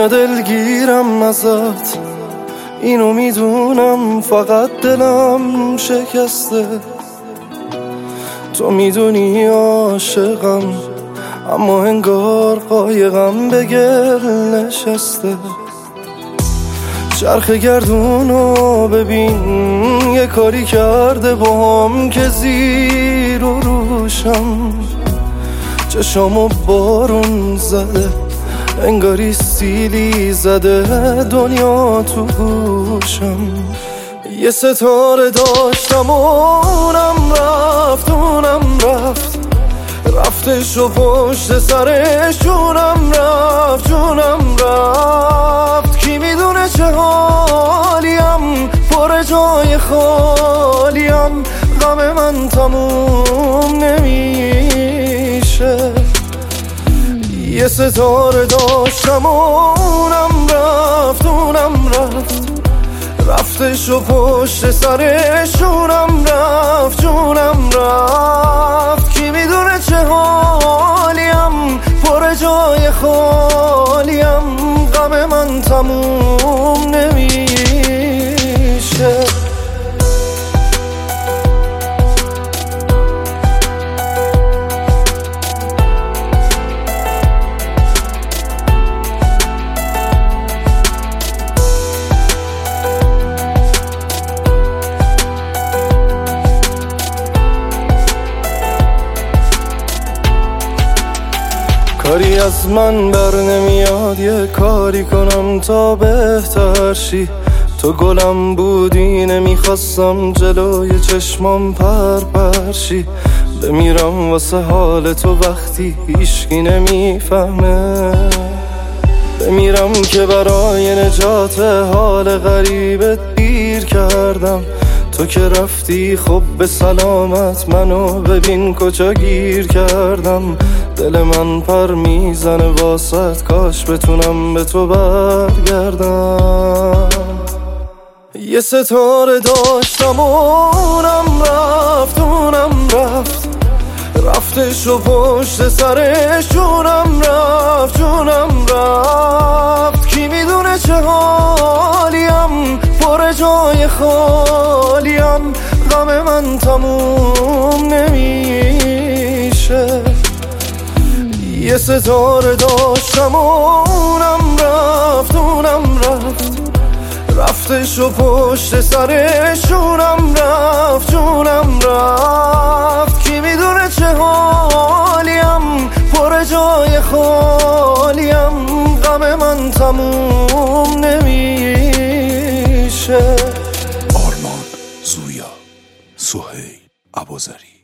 دنیا دلگیرم ازت، اینو میدونم، فقط دلم شکسته. تو میدونی عاشقم، اما انگار قایقم به گل نشسته. چرخ گردونو ببین، یه کاری کرده باهم که زیر و روشم. چشامو بارون زده، انگاری سیلی زده دنیا تو گوشم. یه ستاره داشتم و اونم رفت، رفتش و پشت سرش جونم رفت. کی میدونه چه حالیم، پر جای خالیم، غم من تموم نمیشه. یه ستاره داشتم و اونم رفت، رفتش و پشت سرش جونم رفت. کی میدونه چه حالیم، پر جای خالیم، غم من تموم نمیشه. کاری از من بر نمیاد، یه کاری کنم تا بهتر شی. تو گلم بودی، نمیخواستم جلوی چشمام پرشی. بمیرم واسه حال تو وقتی هیچکی نمیفهمه. بمیرم که برای نجات حال غریبت دیر کردم. تو که رفتی خب به سلامت، منو ببین کجا گیر کردم. دل من پر میزنه واسط، کاش بتونم به تو برگردم. یه ستاره داشتم و اونم رفت، رفتش و پشت سرش جونم رفت. کی میدونه چه حالیم، پر جای خالیم، غم من تموم نمیشه. یه ستاره داشتم و اونم رفت، رفتش و پشت سرش جونم رفت. کی میدونه چه حالیم، پر جای خالیم، غم من تموم نمیشه. آرمان زویا، سهیل ابوذری.